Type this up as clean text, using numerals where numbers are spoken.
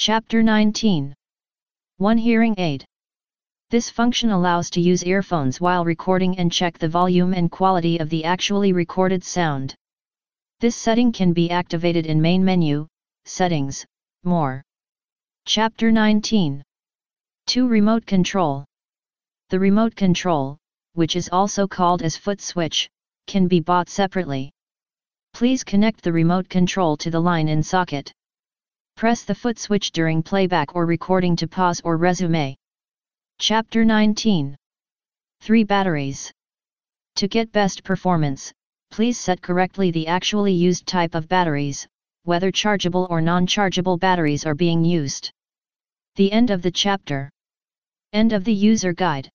Chapter 19. One Hearing Aid. This function allows to use earphones while recording and check the volume and quality of the actually recorded sound. This setting can be activated in Main Menu, Settings, More. Chapter 19. 2. Remote Control. The remote control, which is also called as foot switch, can be bought separately. Please connect the remote control to the line in socket. Press the foot switch during playback or recording to pause or resume. Chapter 19. 3. Batteries. To get best performance, please set correctly the actually used type of batteries, whether chargeable or non-chargeable batteries are being used. The end of the chapter. End of the user guide.